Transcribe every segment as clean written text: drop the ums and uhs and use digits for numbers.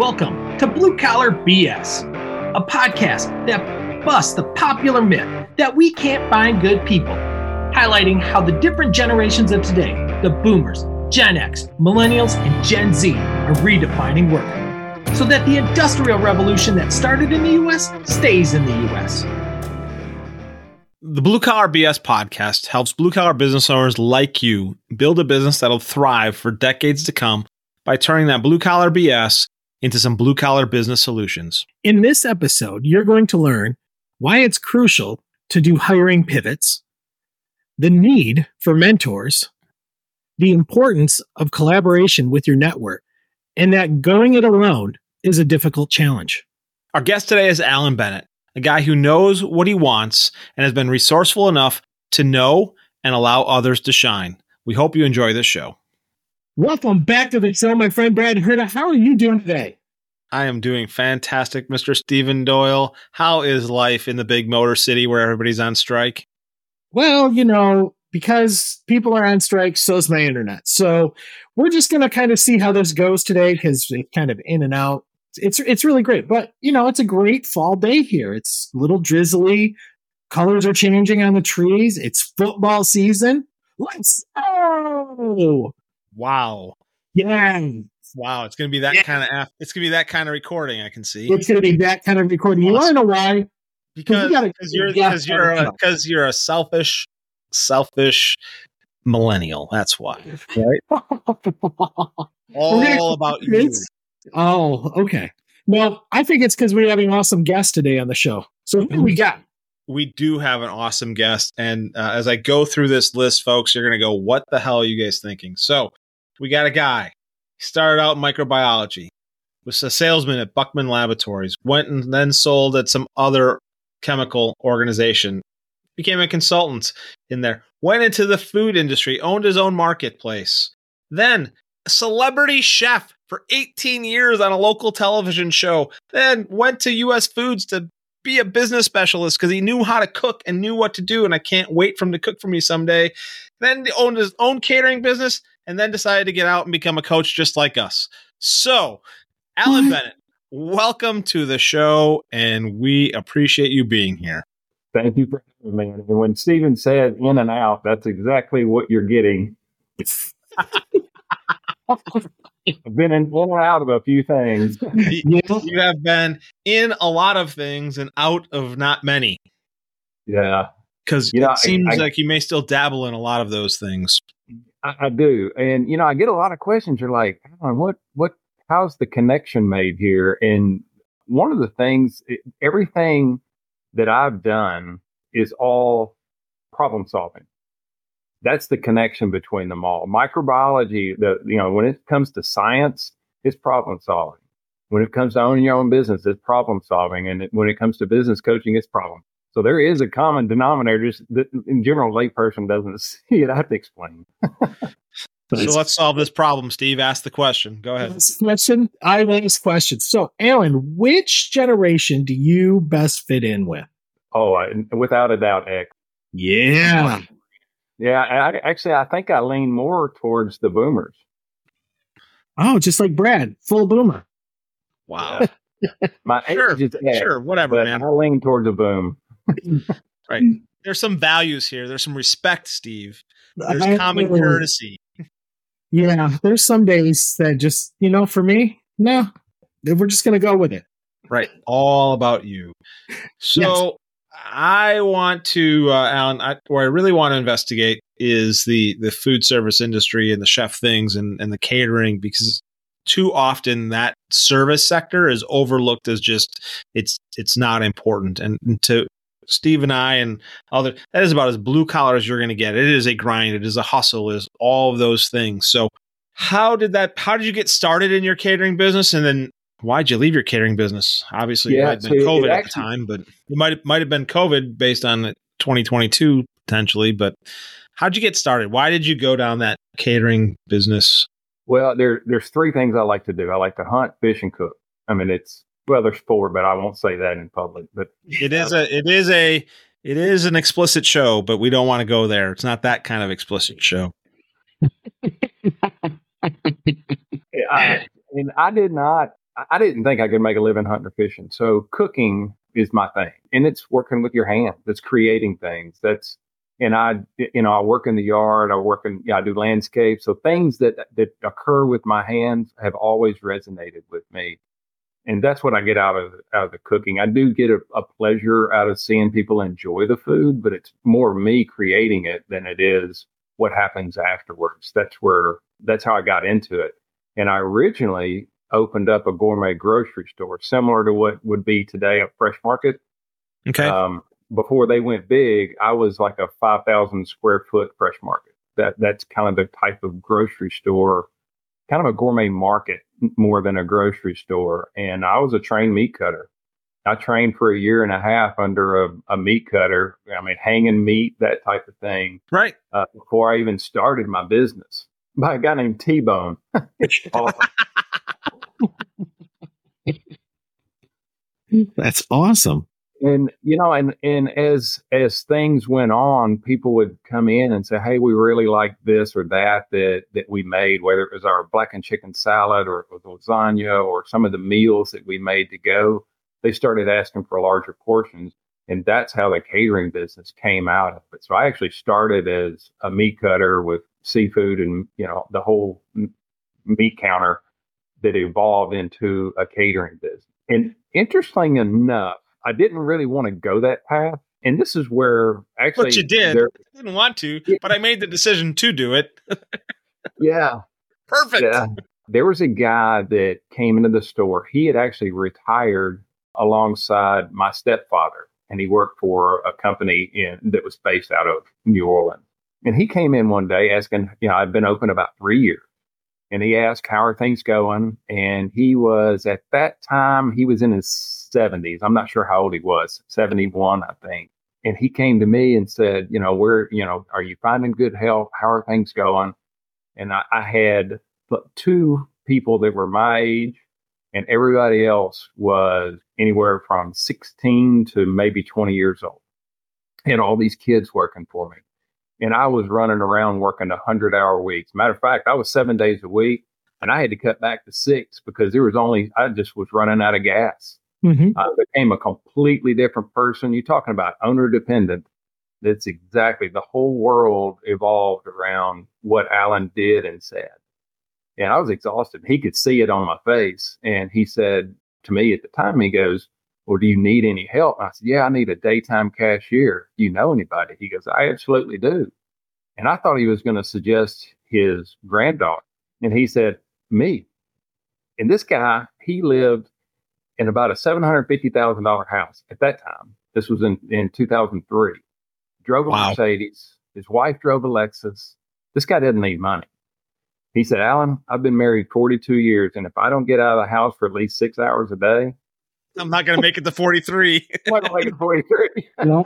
Welcome to Blue Collar BS, a podcast that busts the popular myth that we can't find good people, highlighting how the different generations of today, the boomers, Gen X, millennials, and Gen Z, are redefining work, so that the industrial revolution that started in the U.S. stays in the U.S. The Blue Collar BS podcast helps blue collar business owners like you build a business that'll thrive for decades to come by turning that blue collar BS into some blue collar business solutions. In this episode, you're going to learn why it's crucial to do hiring pivots, the need for mentors, the importance of collaboration with your network, and that going it alone is a difficult challenge. Our guest today is Alan Bennett, a guy who knows what he wants and has been resourceful enough to know and allow others to shine. We hope you enjoy this show. Welcome back to the show, my friend Brad Herta. How are you doing today? I am doing fantastic, Mr. Stephen Doyle. How is life in the big motor city where everybody's on strike? Well, because people are on strike, so's my internet. So we're just going to kind of see how this goes today because it's kind of in and out. It's really great. But, it's a great fall day here. It's a little drizzly. Colors are changing on the trees. It's football season. Let's go! Wow. Yeah. Wow. It's going to be that it's going to be that kind of recording, I can see. It's going to be that kind of recording. You want to know why? Because you're a selfish millennial. That's why. Right? All about you. Oh, okay. Well, I think it's because we have an awesome guest today on the show. So who do we got? We do have an awesome guest. And as I go through this list, folks, you're going to go, what the hell are you guys thinking? So we got a guy. He started out in microbiology, was a salesman at Buckman Laboratories, went and then sold at some other chemical organization, became a consultant in there, went into the food industry, owned his own marketplace, then a celebrity chef for 18 years on a local television show, then went to US Foods to be a business specialist because he knew how to cook and knew what to do, and I can't wait for him to cook for me someday. Then he owned his own catering business and then decided to get out and become a coach just like us. So, Alan Bennett, welcome to the show, and we appreciate you being here. Thank you for having me. And when Stephen said in and out, that's exactly what you're getting. I've been in and out of a few things. You have been in a lot of things and out of not many. Yeah. Because it seems like you may still dabble in a lot of those things. I do. And, I get a lot of questions. You're like, how's the connection made here? And one of the things, everything that I've done is all problem solving. That's the connection between them all. Microbiology, when it comes to science, it's problem solving. When it comes to owning your own business, it's problem solving. And when it comes to business coaching, it's problem. So there is a common denominator just that in general layperson doesn't see it. I have to explain. So let's solve this problem, Steve. Ask the question. Go ahead. I ask questions. So, Alan, which generation do you best fit in with? Oh, without a doubt, X. Yeah. Yeah, I think I lean more towards the boomers. Oh, just like Brad, full boomer. Wow. Yeah. My age is X, sure, whatever, man. I lean towards a boom. Right. There's some values here. There's some respect, Steve. There's common courtesy. Yeah, there's some days that just, for me, no, we're just going to go with it. Right. All about you. So yes. I want to, Alan, where I really want to investigate is the food service industry and the chef things and the catering, because too often that service sector is overlooked as just, it's not important. And to Steve and I and other, that is about as blue collar as you're going to get. It is a grind. It is a hustle. It is all of those things. So how did you get started in your catering business? And then why'd you leave your catering business? Obviously, it might have been COVID at the time, but it might have been COVID based on 2022 potentially. But how'd you get started? Why did you go down that catering business? Well, there's three things I like to do. I like to hunt, fish, and cook. I mean, there's four, but I won't say that in public. But it is an explicit show, but we don't want to go there. It's not that kind of explicit show. I did not I didn't think I could make a living hunting or fishing. So cooking is my thing, and it's working with your hands. It's creating things. And I work in the yard. I do landscape. So things that occur with my hands have always resonated with me. And that's what I get out of the cooking. I do get a pleasure out of seeing people enjoy the food, but it's more me creating it than it is what happens afterwards. That's how I got into it. And I originally opened up a gourmet grocery store, similar to what would be today a Fresh Market. Okay. Before they went big, I was like a 5,000 square foot Fresh Market. That's kind of the type of grocery store, kind of a gourmet market more than a grocery store. And I was a trained meat cutter. I trained for a year and a half under a meat cutter. I mean, hanging meat, that type of thing. Right. Before I even started my business by a guy named T-Bone. Awesome. That's awesome. And, and as things went on, people would come in and say, hey, we really like this or that we made, whether it was our blackened chicken salad or lasagna or some of the meals that we made to go. They started asking for larger portions. And that's how the catering business came out of it. So I actually started as a meat cutter with seafood and, the whole meat counter that evolved into a catering business. And interesting enough, I didn't really want to go that path. And this is where actually... But you did. I didn't want to, but I made the decision to do it. Yeah. Perfect. Yeah. There was a guy that came into the store. He had actually retired alongside my stepfather, and he worked for a company that was based out of New Orleans. And he came in one day asking, I'd been open about 3 years. And he asked, how are things going? And he was, at that time, he was in his 70s. I'm not sure how old he was, 71, I think. And he came to me and said, are you finding good health? How are things going? And I had 2 people that were my age, and everybody else was anywhere from 16 to maybe 20 years old. And all these kids working for me. And I was running around working 100-hour weeks. Matter of fact, I was 7 days a week, and I had to cut back to 6 because I just was running out of gas. Mm-hmm. I became a completely different person. You're talking about owner dependent. That's exactly, the whole world evolved around what Alan did and said. And I was exhausted. He could see it on my face. And he said to me at the time, he goes, well, do you need any help? And I said, yeah, I need a daytime cashier. Do you know anybody? He goes, I absolutely do. And I thought he was going to suggest his granddaughter. And he said, me. And this guy, he lived in about a $750,000 house at that time. This was in 2003. Drove a Mercedes. His wife drove a Lexus. This guy didn't need money. He said, Alan, I've been married 42 years. And if I don't get out of the house for at least 6 hours a day, I'm not going to make it to 43. I'm not going to make it 43. No.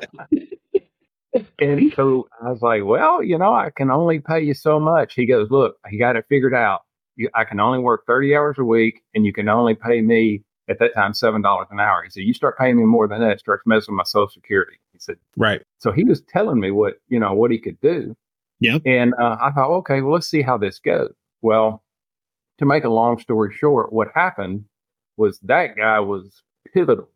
And so I was like, well, I can only pay you so much. He goes, look, he got it figured out. I can only work 30 hours a week, and you can only pay me at that time $7 an hour. He said, you start paying me more than that, it starts messing with my Social Security. He said, right. So he was telling me what he could do. Yep. And I thought, okay, well, let's see how this goes. Well, to make a long story short, what happened was that guy was pivotal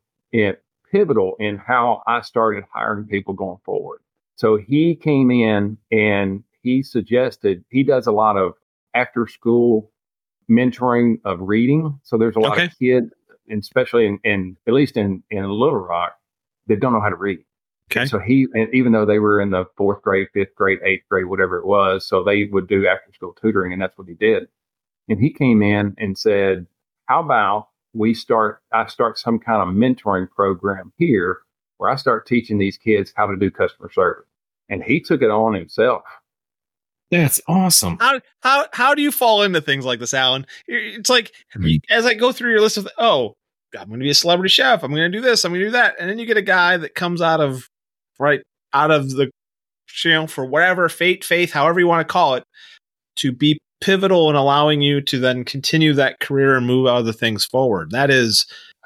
in how I started hiring people going forward. So he came in and he suggested, he does a lot of after school mentoring of reading. So there's a lot of kids, and especially in at least in Little Rock, that don't know how to read. Okay. So even though they were in the 4th grade, 5th grade, 8th grade, whatever it was, so they would do after school tutoring, and that's what he did. And he came in and said, how about I start some kind of mentoring program here where I start teaching these kids how to do customer service. And he took it on himself. That's awesome. How do you fall into things like this, Alan? It's like, as I go through your list of, I'm going to be a celebrity chef. I'm going to do this. I'm going to do that. And then you get a guy that comes out of the, for whatever faith, however you want to call it, to be pivotal in allowing you to then continue that career and move other things forward. That is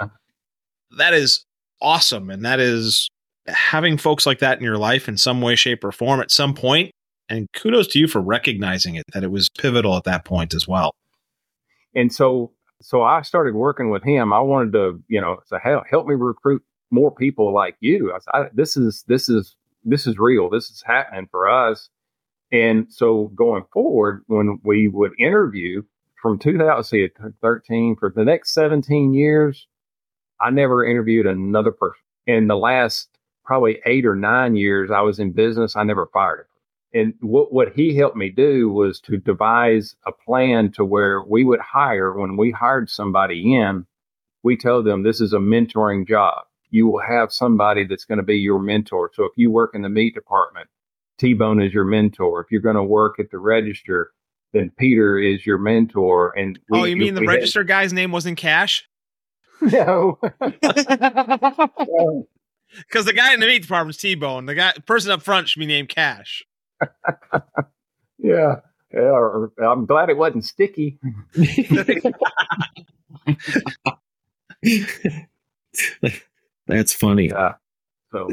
awesome. And that is having folks like that in your life in some way, shape, or form at some point. And kudos to you for recognizing it, that it was pivotal at that point as well. And so so I started working with him. I wanted to, say, help me recruit more people like you. I said, this is real. This is happening for us. And so going forward, when we would interview from 2013 for the next 17 years, I never interviewed another person. In the last probably 8 or 9 years I was in business, I never fired him. And what he helped me do was to devise a plan to where we would hire, when we hired somebody in, we told them this is a mentoring job. You will have somebody that's going to be your mentor. So if you work in the meat department, T-Bone is your mentor. If you're going to work at the register, then Peter is your mentor. And you mean the register guy's name wasn't Cash? No. Because the guy in the meat department is T-Bone. The person up front should be named Cash. Yeah. I'm glad it wasn't Sticky. That's funny. So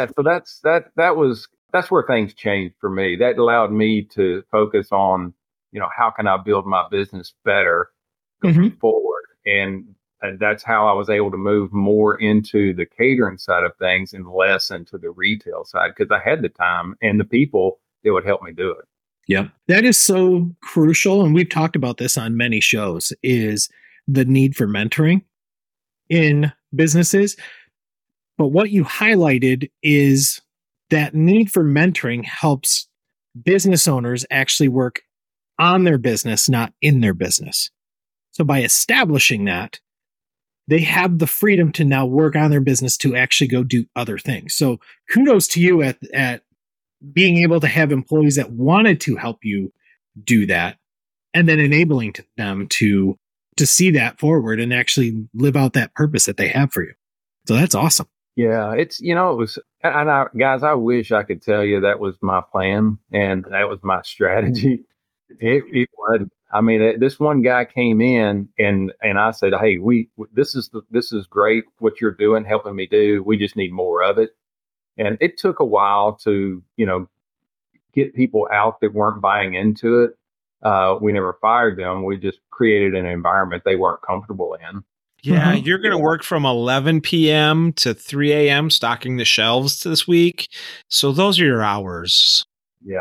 that's where things changed for me. That allowed me to focus on, how can I build my business better going forward? And that's how I was able to move more into the catering side of things and less into the retail side, because I had the time and the people that would help me do it. Yep. That is so crucial. And we've talked about this on many shows, is the need for mentoring in businesses. But what you highlighted is that need for mentoring helps business owners actually work on their business, not in their business. So by establishing that, they have the freedom to now work on their business to actually go do other things. So kudos to you at being able to have employees that wanted to help you do that, and then enabling them to see that forward and actually live out that purpose that they have for you. So that's awesome. Yeah, it was, guys, I wish I could tell you that was my plan and that was my strategy. It was. I mean, this one guy came in and I said, "Hey, this is great what you're doing, helping me do. We just need more of it." And it took a while to, get people out that weren't buying into it. We never fired them. We just created an environment they weren't comfortable in. Yeah, you're going to work from 11 p.m. to 3 a.m. stocking the shelves this week. So those are your hours. Yeah.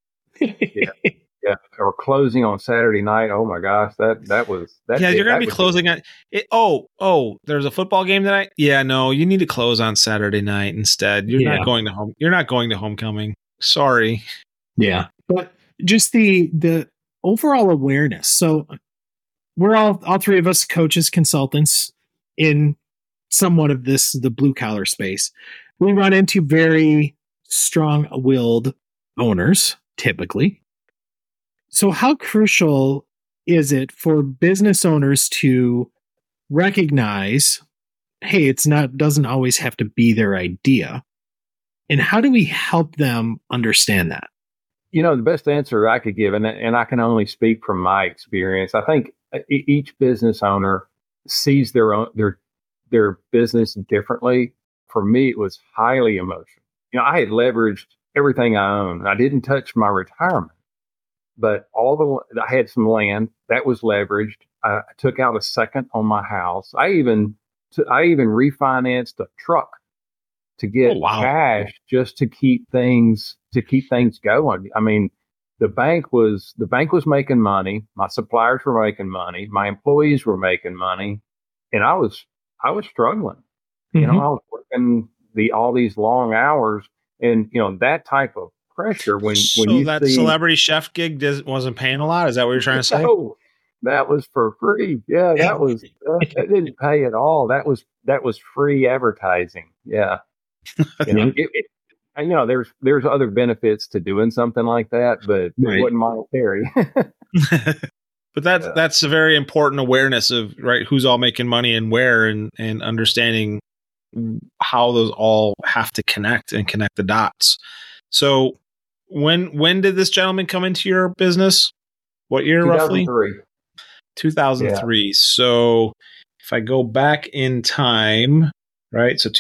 Yeah. Or closing on Saturday night. Oh my gosh, that was. Yeah, you're going to be closing on it. Oh, there's a football game tonight. Yeah, no, you need to close on Saturday night instead. You're not going to home. You're not going to homecoming. Sorry. Yeah, but just the overall awareness. So we're all three of us coaches, consultants in somewhat of the blue collar space. We run into very strong-willed owners typically. So how crucial is it for business owners to recognize, hey, doesn't always have to be their idea? And how do we help them understand that? The best answer I could give, and I can only speak from my experience, I think each business owner sees their business differently. For me, it was highly emotional. I had leveraged everything I owned. I didn't touch my retirement. But I had some land that was leveraged. I took out a second on my house. I even refinanced a truck to get cash just to keep things going. I mean, the bank was making money. My suppliers were making money. My employees were making money, and I was struggling. I was working all these long hours, and that type of pressure when you that see, celebrity chef gig wasn't paying a lot. Is that what you're trying to say? No, that was for free. Yeah, that didn't pay at all. That was free advertising. Yeah, there's other benefits to doing something like that, but it wasn't monetary. But that's a very important awareness of who's all making money and where, and understanding how those all have to connect the dots. So when did this gentleman come into your business? What year 2003. roughly? 2003. Yeah. So if I go back in time, right? So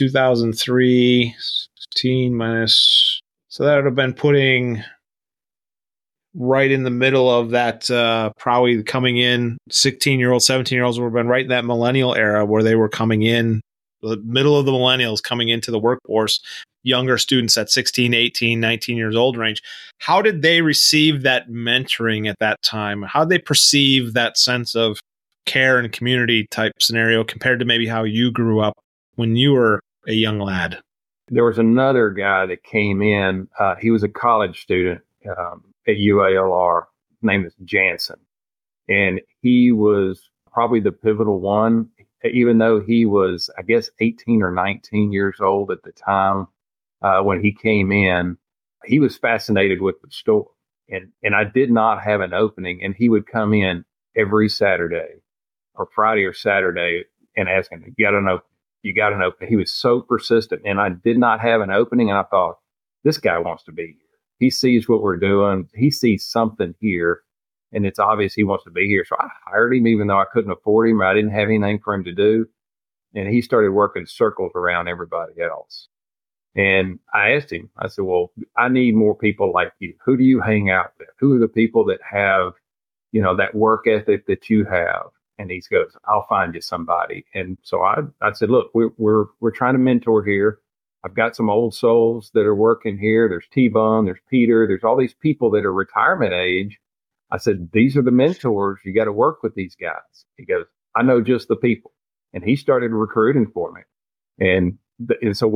2003, 16 minus, so that would have been putting right in the middle of that, probably coming in 16-year-olds, 17-year-olds would have been right in that millennial era where they were coming in, the middle of the millennials coming into the workforce, younger students at 16, 18, 19 years old range. How did they receive that mentoring at that time? How did they perceive that sense of care and community type scenario compared to maybe how you grew up when you were a young lad? There was another guy that came in. He was a college student at UALR. His name is Jansen. And he was probably the pivotal one, even though he was, I guess, 18 or 19 years old at the time when he came in. He was fascinated with the store. And I did not have an opening. And he would come in every Saturday or Friday or Saturday and ask him, you got an opening? You got an opening? He was so persistent. And I did not have an opening. And I thought, this guy wants to be here. He sees what we're doing. He sees something here. And it's obvious he wants to be here. So I hired him, even though I couldn't afford him. I didn't have anything for him to do. And he started working circles around everybody else. And I asked him, I said, well, I need more people like you. Who do you hang out with? Who are the people that have, that work ethic that you have? And he goes, I'll find you somebody. And so I said, look, we're trying to mentor here. I've got some old souls that are working here. There's T-Bone, there's Peter, there's all these people that are retirement age. I said, these are the mentors. You got to work with these guys. He goes, I know just the people. And he started recruiting for me. And so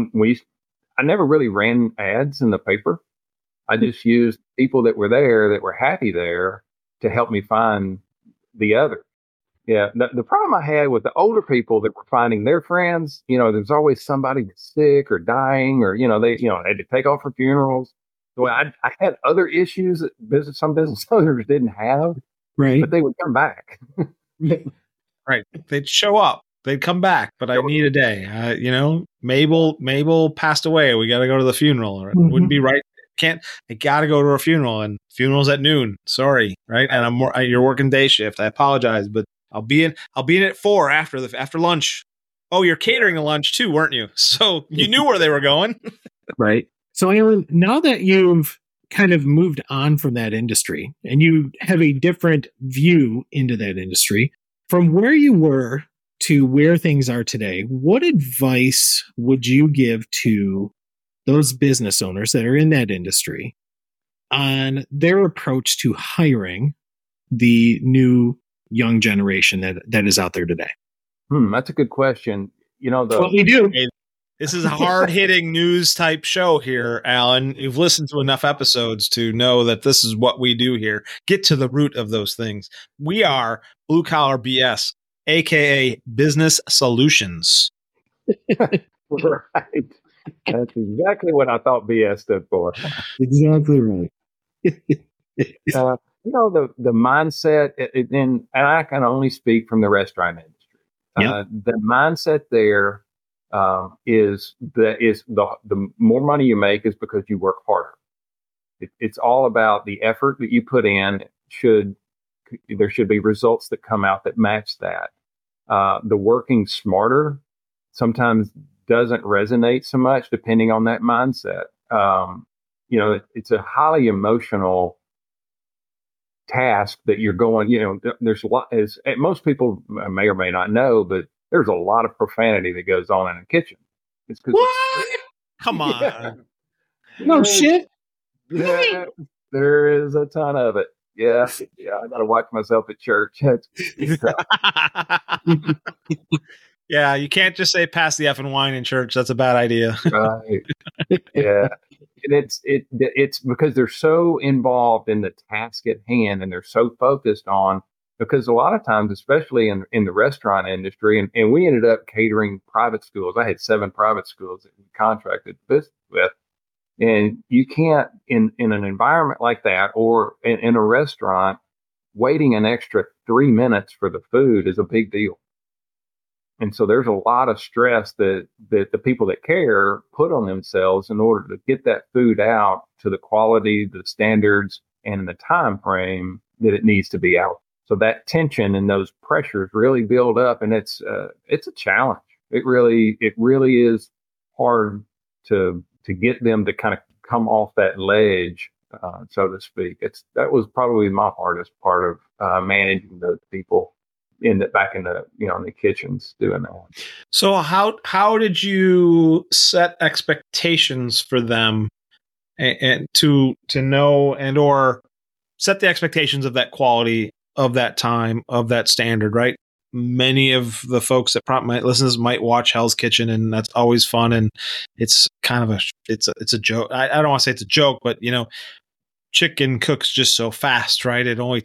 I never really ran ads in the paper. I just used people that were there, that were happy there, to help me find the others. Yeah. The problem I had with the older people that were finding their friends, there's always somebody that's sick or dying, or, they had to take off for funerals. So I had other issues that some business owners didn't have, right? But they would come back. Right. They'd show up. They'd come back, but I need a day. Mabel passed away. We got to go to the funeral. Or it wouldn't be right. I got to go to a funeral, and funeral's at noon. Sorry. Right. And you're working day shift. I apologize, but I'll be in at 4 after lunch. Oh, you're catering the lunch too, weren't you? So you knew where they were going. Right. So Alan, now that you've kind of moved on from that industry and you have a different view into that industry, from where you were to where things are today, what advice would you give to those business owners that are in that industry on their approach to hiring the new young generation that is out there today? That's a good question. That's what we do. Hey, this is a hard-hitting news type show here, Alan. You've listened to enough episodes to know that this is what we do here. Get to the root of those things. We are Blue Collar BS, aka Business Solutions. Right. That's exactly what I thought BS stood for. Exactly right. The mindset, and I can only speak from the restaurant industry. Yep. The mindset there is the more money you make is because you work harder. It's all about the effort that you put in. There should be results that come out that match that. The working smarter sometimes doesn't resonate so much depending on that mindset. It's a highly emotional task that you're going, there's a lot, as most people may or may not know, but there's a lot of profanity that goes on in the kitchen. It's what? Come on. Yeah. No shit. Yeah, there is a ton of it. Yeah. I got to watch myself at church. Yeah, you can't just say pass the effing wine in church. That's a bad idea. Right. Yeah. And it's because they're so involved in the task at hand, and they're so focused on, because a lot of times, especially in the restaurant industry, and we ended up catering private schools. I had 7 private schools that we contracted business with. And you can't, in an environment like that, or in a restaurant, waiting an extra 3 minutes for the food is a big deal. And so there's a lot of stress that the people that care put on themselves in order to get that food out to the quality, the standards, and the time frame that it needs to be out. So that tension and those pressures really build up, and it's a challenge. It really is hard to get them to kind of come off that ledge so to speak. That was probably my hardest part of managing the people back in the in the kitchens doing that. So how did you set expectations for them and to know and or set the expectations of that quality, of that time, of that standard, right? Many of the folks that probably might listen to this might watch Hell's Kitchen, and that's always fun. And it's kind of it's a joke. I don't want to say it's a joke, but chicken cooks just so fast, right?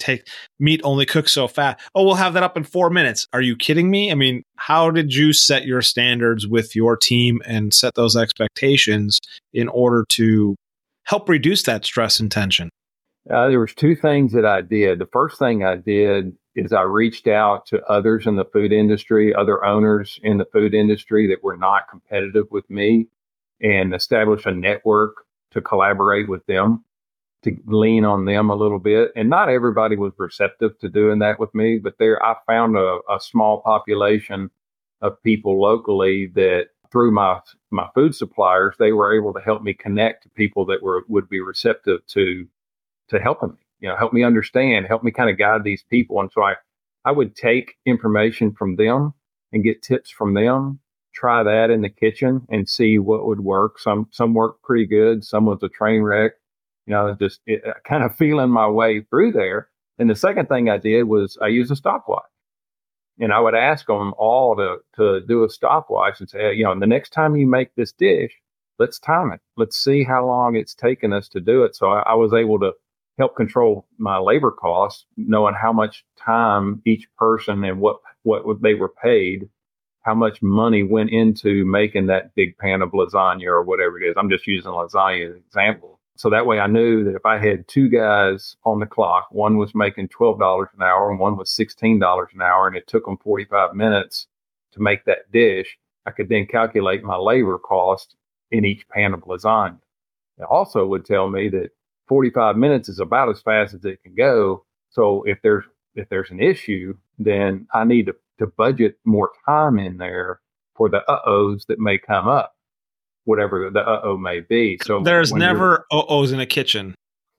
Meat only cooks so fast. Oh, we'll have that up in 4 minutes. Are you kidding me? I mean, how did you set your standards with your team and set those expectations in order to help reduce that stress and tension? There was two things that I did. The first thing I did is I reached out to others in the food industry, other owners in the food industry that were not competitive with me, and established a network to collaborate with them, to lean on them a little bit. And not everybody was receptive to doing that with me, but I found a small population of people locally that through my food suppliers, they were able to help me connect to people that would be receptive to helping me, help me understand, help me kind of guide these people. And so I would take information from them and get tips from them, try that in the kitchen and see what would work. Some worked pretty good. Some was a train wreck, just kind of feeling my way through there. And the second thing I did was I used a stopwatch, and I would ask them all to do a stopwatch and say, the next time you make this dish, let's time it. Let's see how long it's taken us to do it. So I was able to help control my labor costs, knowing how much time each person and what they were paid, how much money went into making that big pan of lasagna or whatever it is. I'm just using lasagna as an example. So that way I knew that if I had two guys on the clock, one was making $12 an hour and one was $16 an hour, and it took them 45 minutes to make that dish, I could then calculate my labor cost in each pan of lasagna. It also would tell me that 45 minutes is about as fast as it can go. So if there's an issue, then I need to budget more time in there for the uh-ohs that may come up, whatever the uh-oh may be. So there's never uh-ohs in a kitchen.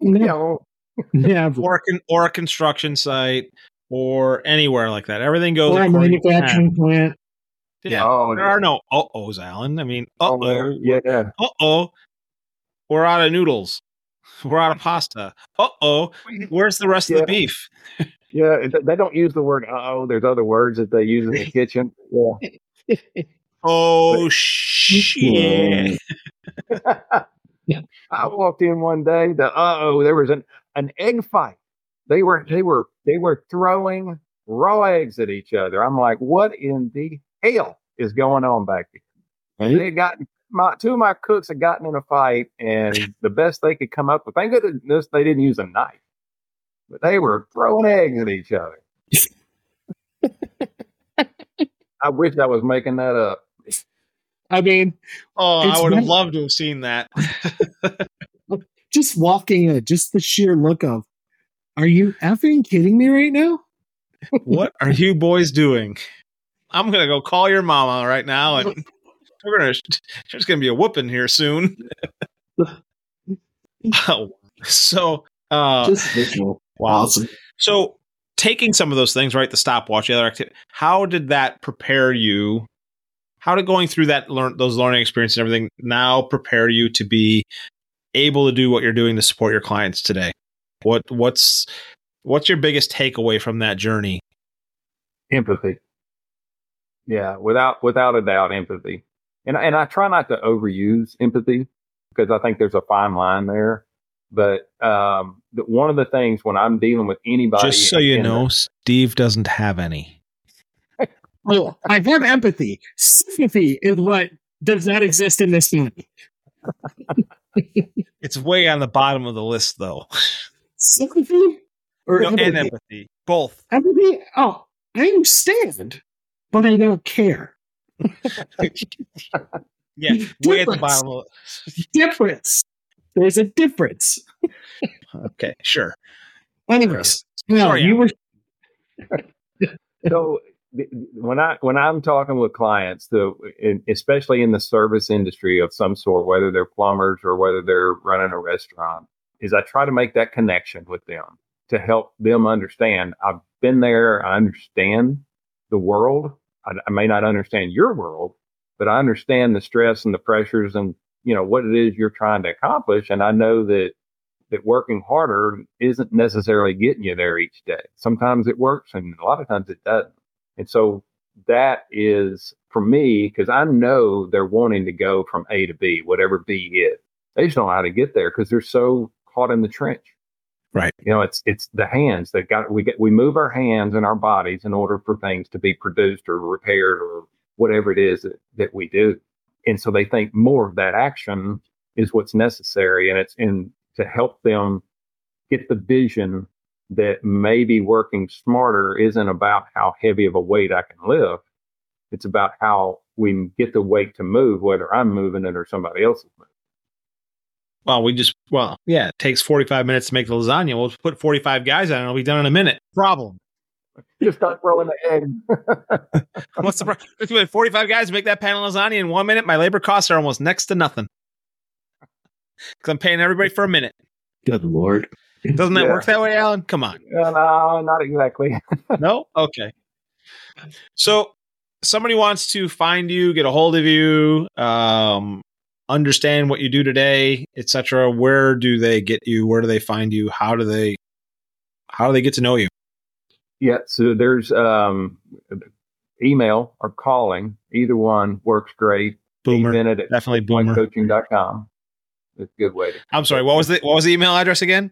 No. Yeah. Or a construction site or anywhere like that. Everything goes or a manufacturing plant. Yeah. There are no uh-ohs, Alan. I mean, yeah. Uh-oh. We're out of noodles. We're out of pasta. Uh-oh. Where's the rest of the beef? Yeah, they don't use the word uh-oh. There's other words that they use in the kitchen. Yeah. Oh, shit. Yeah. I walked in one day, there was an egg fight. They were throwing raw eggs at each other. I'm like, what in the hell is going on back here? Right. They had gotten two of my cooks had gotten in a fight, and the best they could come up with, thank goodness they didn't use a knife, but they were throwing eggs at each other. I wish I was making that up. I mean, I would have loved to have seen that. Just walking in, just the sheer look of, are you effing kidding me right now? What are you boys doing? I'm going to go call your mama right now, and there's going to be a whooping here soon. So, just visual. Wow. Awesome. So, taking some of those things, right? The stopwatch, the other activity, how did that prepare you? How did going through those learning experiences and everything now prepare you to be able to do what you're doing to support your clients today? What's your biggest takeaway from that journey? Empathy. Yeah, without a doubt, empathy. And I try not to overuse empathy because I think there's a fine line there. But one of the things when I'm dealing with anybody, just so you know, Steve doesn't have any. Well, I have empathy. Sympathy is what does not exist in this movie. It's way on the bottom of the list, though. Sympathy or and empathy, both. Empathy. Oh, I understand, but I don't care. Yeah, way at the bottom of the difference. There's a difference. Okay, sure. Anyways, you were. So when I'm talking with clients, especially in the service industry of some sort, whether they're plumbers or whether they're running a restaurant, is I try to make that connection with them to help them understand. I've been there. I understand the world. I may not understand your world, but I understand the stress and the pressures and, what it is you're trying to accomplish. And I know that working harder isn't necessarily getting you there each day. Sometimes it works and a lot of times it doesn't. And so that is for me, because I know they're wanting to go from A to B, whatever B is. They just don't know how to get there because they're so caught in the trench. Right. It's the hands that we move our hands and our bodies in order for things to be produced or repaired or whatever it is that we do. And so they think more of that action is what's necessary. And it's to help them get the vision that maybe working smarter isn't about how heavy of a weight I can lift. It's about how we get the weight to move, whether I'm moving it or somebody else is moving. Well, it takes 45 minutes to make the lasagna. We'll put 45 guys on it. It'll be done in a minute. Problem. Just start throwing the egg. What's the problem? If you had 45 guys to make that pan of lasagna in 1 minute, my labor costs are almost next to nothing. Because I'm paying everybody for a minute. Good Lord. Doesn't that work that way, Alan? Come on. No, not exactly. No? Okay. So somebody wants to find you, get a hold of you, understand what you do today, etc. Where do they get you? Where do they find you? How do they get to know you? Yeah, so there's email or calling. Either one works great. Boomer. Definitely Boomer. Coaching.com. It's a good way to. I'm sorry. What was the email address again?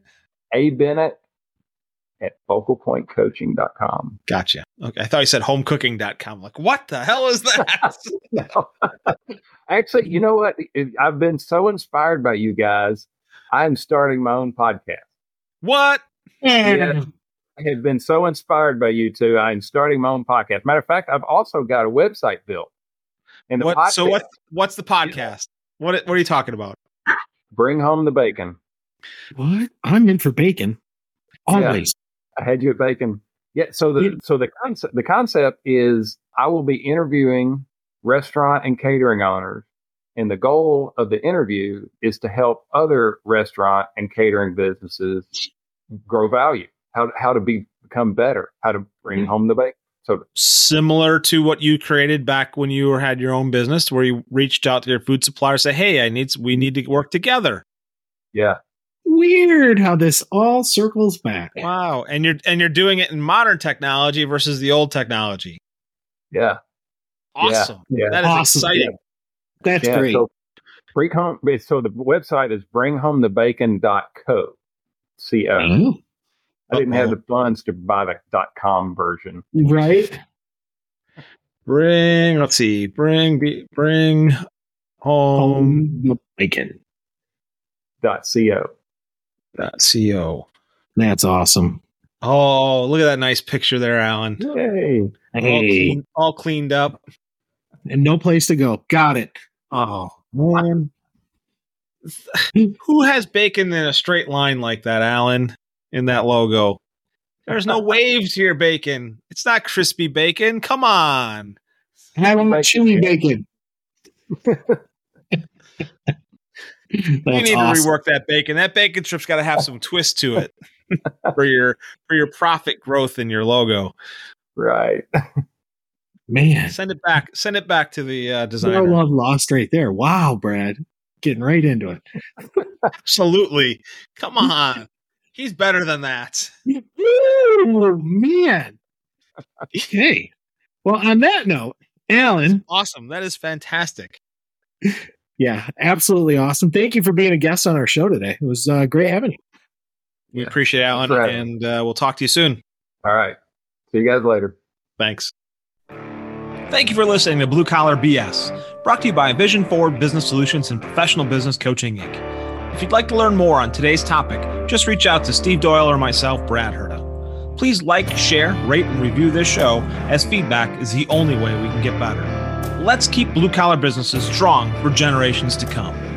abennett@focalpointcoaching.com. Gotcha. Okay. I thought you said homecooking.com. Like, what the hell is that? No. Actually, you know what? I've been so inspired by you guys. I'm starting my own podcast. What? Yeah, I have been so inspired by you two. I'm starting my own podcast. Matter of fact, I've also got a website built. And what's the podcast? What are you talking about? Bring Home the Bacon. What? I'm in for bacon. Always. Yeah, I had you at bacon. Yeah. So the concept is I will be interviewing restaurant and catering owners, and the goal of the interview is to help other restaurant and catering businesses grow value. How to become better. How to bring home the bacon. So similar to what you created back when you had your own business, where you reached out to your food supplier, say, "Hey, we need to work together." Yeah. Weird how this all circles back. Wow. And you're doing it in modern technology versus the old technology. Yeah. Awesome. Yeah. That is awesome. Exciting. Yeah. That's great. So the website is bringhomethebacon.co. C-O. Oh. I didn't have the funds to buy the .com version. Right. Bring home the bacon. .co. That's awesome. Oh, look at that nice picture there, Alan. Hey. All cleaned up. And no place to go. Got it. Oh, man. Who has bacon in a straight line like that, Alan, in that logo? There's no waves here, bacon. It's not crispy bacon. Come on. Having chili bacon. You need to rework that bacon. That bacon strip's got to have some twist to it for your profit growth in your logo. Right. Man. Send it back to the designer. No love lost right there. Wow, Brad. Getting right into it. Absolutely. Come on. He's better than that. Oh, man. Okay. Well, on that note, Alan. Awesome. That is fantastic. Yeah, absolutely awesome. Thank you for being a guest on our show today. It was great having you. We appreciate it, Alan, and we'll talk to you soon. All right. See you guys later. Thanks. Thank you for listening to Blue Collar BS, brought to you by Vision Forward Business Solutions and Professional Business Coaching, Inc. If you'd like to learn more on today's topic, just reach out to Steve Doyle or myself, Brad Herta. Please like, share, rate, and review this show, as feedback is the only way we can get better. Let's keep blue-collar businesses strong for generations to come.